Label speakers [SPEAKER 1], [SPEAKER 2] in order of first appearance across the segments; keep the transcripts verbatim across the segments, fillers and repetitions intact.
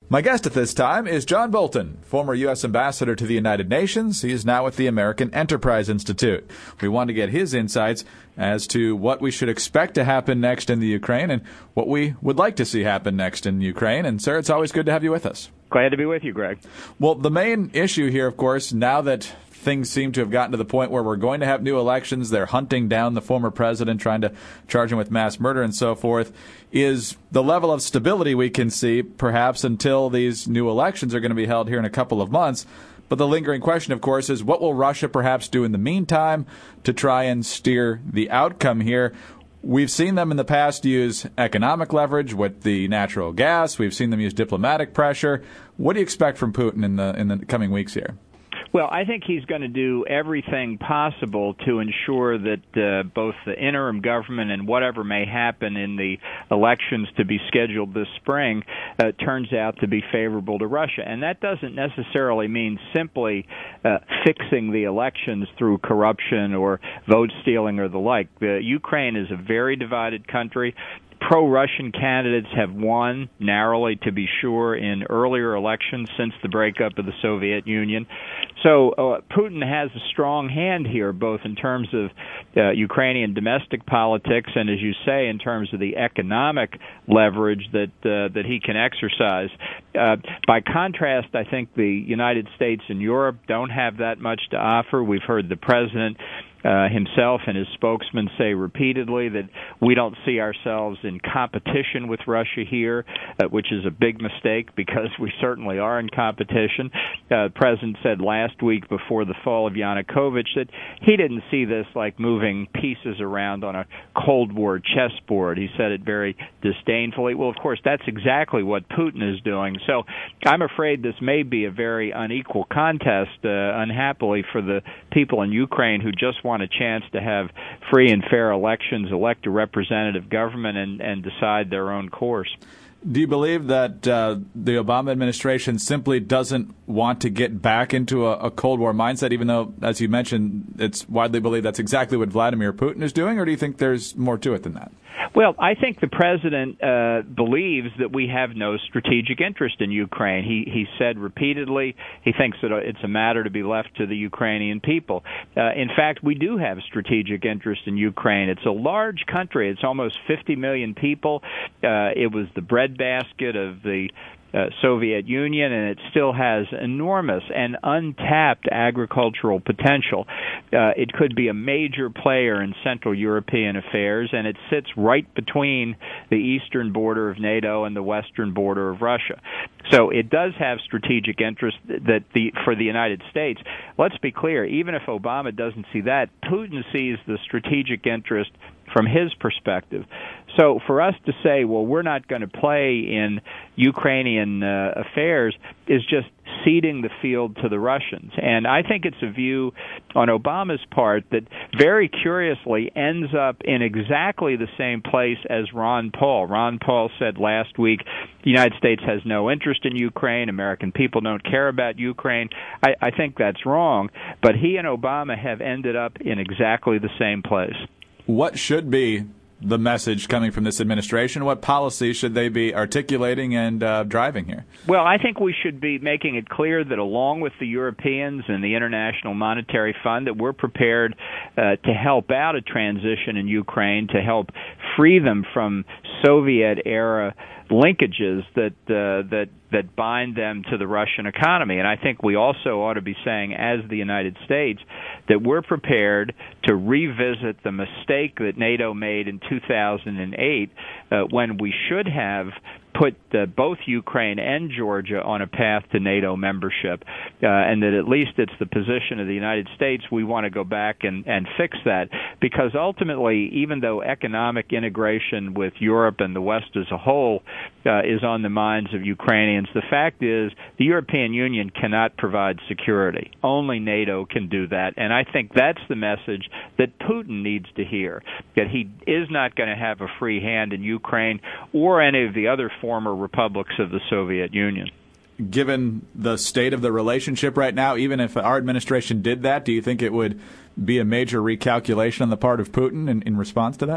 [SPEAKER 1] My guest at this time is John Bolton, former U S ambassador to the United Nations. He is now with the American Enterprise Institute. We want to get his insights as to what we should expect to happen next in the Ukraine and what we would like to see happen next in Ukraine. And, sir, it's always good to have you with us.
[SPEAKER 2] Glad to be with you, Greg.
[SPEAKER 1] Well, the main issue here, of course, now that things seem to have gotten to the point where we're going to have new elections, they're hunting down the former president, trying to charge him with mass murder and so forth, is the level of stability we can see, perhaps until these new elections are going to be held here in a couple of months. But the lingering question, of course, is what will Russia perhaps do in the meantime to try and steer the outcome here? We've seen them in the past use economic leverage with the natural gas. We've seen them use diplomatic pressure. What do you expect from Putin in the in the coming weeks here?
[SPEAKER 2] Well, I think he's going to do everything possible to ensure that uh, both the interim government and whatever may happen in the elections to be scheduled this spring uh, turns out to be favorable to Russia. And that doesn't necessarily mean simply uh, fixing the elections through corruption or vote stealing or the like. The Ukraine is a very divided country. Pro-Russian candidates have won, narrowly to be sure, in earlier elections since the breakup of the Soviet Union. So uh, Putin has a strong hand here, both in terms of uh, Ukrainian domestic politics and, as you say, in terms of the economic leverage that uh, that he can exercise. Uh, by contrast, I think the United States and Europe don't have that much to offer. We've heard the president Uh, himself and his spokesman say repeatedly that we don't see ourselves in competition with Russia here, uh, which is a big mistake because we certainly are in competition. Uh, the president said last week before the fall of Yanukovych that he didn't see this like moving pieces around on a Cold War chessboard. He said it very disdainfully. Well, of course, that's exactly what Putin is doing. So I'm afraid this may be a very unequal contest, uh, unhappily, for the people in Ukraine who just want a chance to have free and fair elections, elect a representative government, and, and decide their own course.
[SPEAKER 1] Do you believe that uh, the Obama administration simply doesn't want to get back into a, a Cold War mindset, even though, as you mentioned, it's widely believed that's exactly what Vladimir Putin is doing, or do you think there's more to it than that?
[SPEAKER 2] Well, I think the president uh, believes that we have no strategic interest in Ukraine. He he said repeatedly he thinks that it's a matter to be left to the Ukrainian people. Uh, in fact, we do have strategic interest in Ukraine. It's a large country. It's almost fifty million people. Uh, it was the breadbasket of the Uh, Soviet Union, and it still has enormous and untapped agricultural potential. Uh, it could be a major player in Central European affairs, and it sits right between the eastern border of NATO and the western border of Russia. So it does have strategic interest that the for the United States. Let's be clear, even if Obama doesn't see that, Putin sees the strategic interest from his perspective. So for us to say, well, we're not going to play in Ukrainian uh, affairs is just ceding the field to the Russians. And I think it's a view on Obama's part that very curiously ends up in exactly the same place as Ron Paul. Ron Paul said last week the United States has no interest in Ukraine, American people don't care about Ukraine. I, I think that's wrong, but he and Obama have ended up in exactly the same place.
[SPEAKER 1] What should be the message coming from this administration? What policies should they be articulating and uh, driving here?
[SPEAKER 2] Well, I think we should be making it clear that along with the Europeans and the International Monetary Fund, that we're prepared uh, to help out a transition in Ukraine, to help free them from Soviet-era linkages that uh, that that bind them to the Russian economy. And I think we also ought to be saying, as the United States, that we're prepared to revisit the mistake that NATO made in two thousand eight uh, when we should have put uh, both Ukraine and Georgia on a path to NATO membership, uh, and that at least it's the position of the United States we want to go back and, and fix that, because ultimately, even though economic integration with Europe and the West as a whole uh, is on the minds of Ukrainians, the fact is the European Union cannot provide security. Only NATO can do that, and I think that's the message that Putin needs to hear, that he is not going to have a free hand in Ukraine or any of the other former republics of the Soviet Union.
[SPEAKER 1] Given the state of the relationship right now, even if our administration did that, do you think it would be a major recalculation on the part of Putin in, in response to that?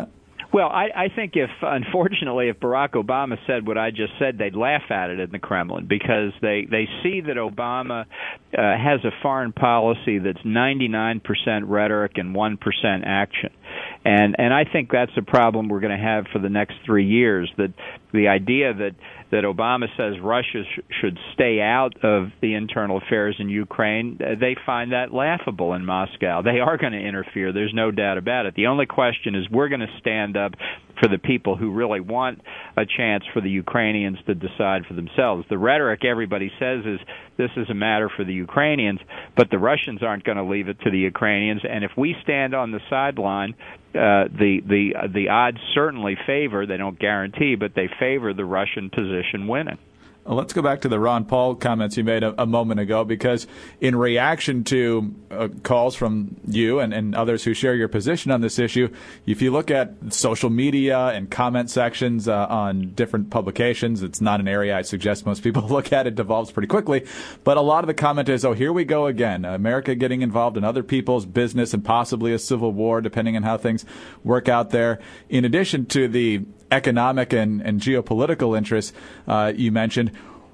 [SPEAKER 2] Well, I, I think if, unfortunately, if Barack Obama said what I just said, they'd laugh at it in the Kremlin because they, they see that Obama uh, has a foreign policy that's ninety-nine percent rhetoric and one percent action. And and I think that's a problem we're going to have for the next three years, that the idea that, that Obama says Russia sh- should stay out of the internal affairs in Ukraine, they find that laughable in Moscow. They are going to interfere. There's no doubt about it. The only question is we're going to stand up for the people who really want a chance for the Ukrainians to decide for themselves. The rhetoric everybody says is this is a matter for the Ukrainians, but the Russians aren't going to leave it to the Ukrainians. And if we stand on the sideline, uh, the the uh, the odds certainly favor, they don't guarantee, but they favor the Russian position winning.
[SPEAKER 1] Well, let's go back to the Ron Paul comments you made a, a moment ago, because in reaction to uh, calls from you and, and others who share your position on this issue, if you look at social media and comment sections uh, on different publications, it's not an area I suggest most people look at. It devolves pretty quickly. But a lot of the comment is, oh, here we go again. America getting involved in other people's business and possibly a civil war, depending on how things work out there. In addition to the economic and, and geopolitical interests uh, you mentioned,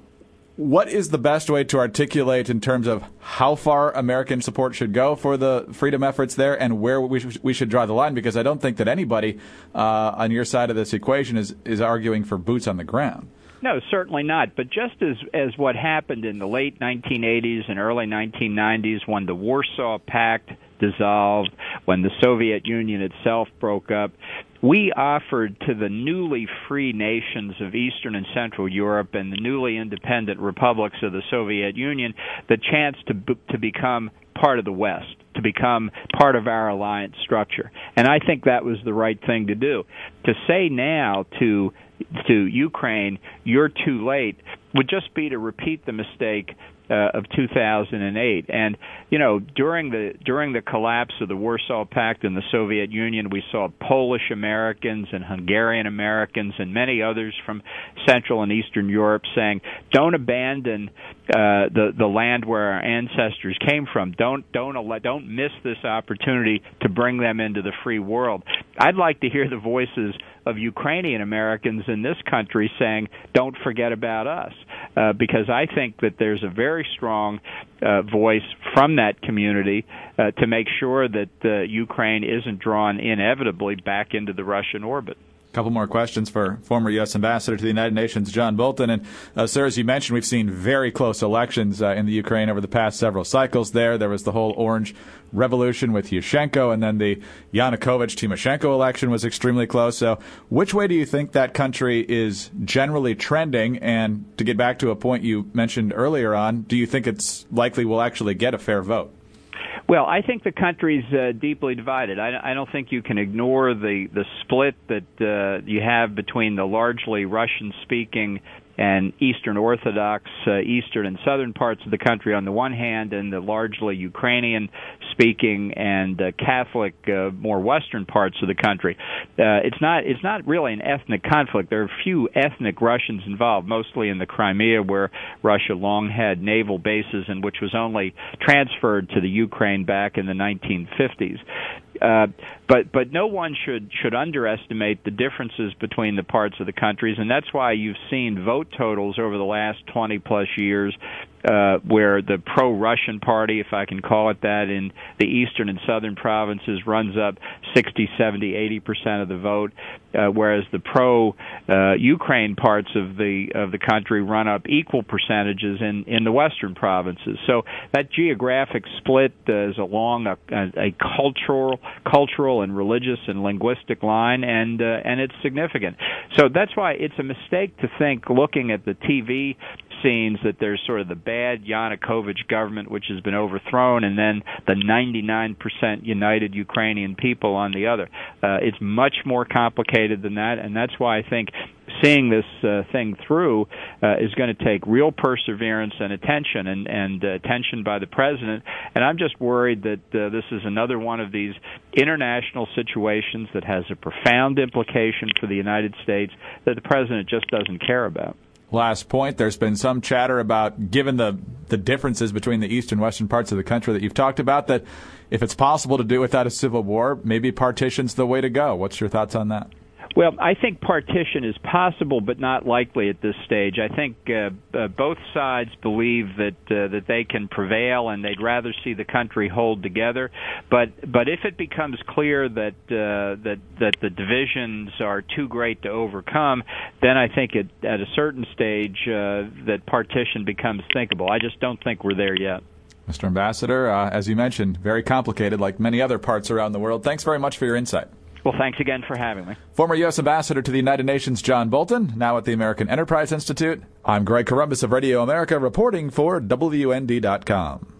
[SPEAKER 1] what is the best way to articulate in terms of how far American support should go for the freedom efforts there and where we, sh- we should draw the line? Because I don't think that anybody uh, on your side of this equation is, is arguing for boots on the ground.
[SPEAKER 2] No, certainly not. But just as, as what happened in the late nineteen eighties and early nineteen nineties when the Warsaw Pact dissolved, when the Soviet Union itself broke up, we offered to the newly free nations of Eastern and Central Europe and the newly independent republics of the Soviet Union the chance to to become part of the West, to become part of our alliance structure. And I think that was the right thing to do. To say now to to Ukraine, you're too late, would just be to repeat the mistake Uh, of two thousand eight. And, you know, during the during the collapse of the Warsaw Pact and the Soviet Union, we saw Polish Americans and Hungarian Americans and many others from Central and Eastern Europe saying, don't abandon uh, the the land where our ancestors came from. Don't don't don't miss this opportunity to bring them into the free world. I'd like to hear the voices of Ukrainian Americans in this country saying, don't forget about us, uh, because I think that there's a very strong uh, voice from that community uh, to make sure that uh, Ukraine isn't drawn inevitably back into the Russian orbit.
[SPEAKER 1] A couple more questions for former U S Ambassador to the United Nations, John Bolton. And, uh, sir, as you mentioned, we've seen very close elections uh, in the Ukraine over the past several cycles there. There was the whole Orange Revolution with Yushchenko, and then the Yanukovych-Tymoshenko election was extremely close. So which way do you think that country is generally trending? And to get back to a point you mentioned earlier on, do you think it's likely we'll actually get a fair vote?
[SPEAKER 2] Well, I think the country's uh, deeply divided. I, I don't think you can ignore the, the split that uh, you have between the largely Russian-speaking and Eastern Orthodox, uh, Eastern and Southern parts of the country on the one hand, and the largely Ukrainian-speaking and uh, Catholic, uh, more Western parts of the country. Uh, it's not it's not really an ethnic conflict. There are few ethnic Russians involved, mostly in the Crimea, where Russia long had naval bases and which was only transferred to the Ukraine back in the nineteen fifties. Uh, but but no one should should underestimate the differences between the parts of the countries, and that's why you've seen vote totals over the last twenty plus years uh, where the pro-Russian party, if I can call it that, in the eastern and southern provinces runs up sixty, seventy, eighty percent of the vote, uh, whereas the pro-Ukraine uh, parts of the of the country run up equal percentages in, in the western provinces. So that geographic split uh, is along a, a, a cultural cultural and religious and linguistic line, and uh, and it's significant. So that's why it's a mistake to think, looking at the T V scenes, that there's sort of the bad Yanukovych government which has been overthrown and then the ninety-nine percent united Ukrainian people on the other. Uh, it's much more complicated than that, and that's why I think seeing this uh, thing through uh, is going to take real perseverance and attention, and, and uh, attention by the president. And I'm just worried that uh, this is another one of these international situations that has a profound implication for the United States that the president just doesn't care about.
[SPEAKER 1] Last point, there's been some chatter about, given the, the differences between the east and western parts of the country that you've talked about, that if it's possible to do without a civil war, maybe partition's the way to go. What's your thoughts on that?
[SPEAKER 2] Well, I think partition is possible, but not likely at this stage. I think uh, uh, both sides believe that uh, that they can prevail, and they'd rather see the country hold together. But but if it becomes clear that uh, that that the divisions are too great to overcome, then I think it, at a certain stage uh, that partition becomes thinkable. I just don't think we're there yet.
[SPEAKER 1] Mister Ambassador, uh, as you mentioned, very complicated, like many other parts around the world. Thanks very much for your insight.
[SPEAKER 2] Well, thanks again for having me.
[SPEAKER 1] Former U S Ambassador to the United Nations John Bolton, now at the American Enterprise Institute. I'm Greg Corombos of Radio America, reporting for W N D dot com.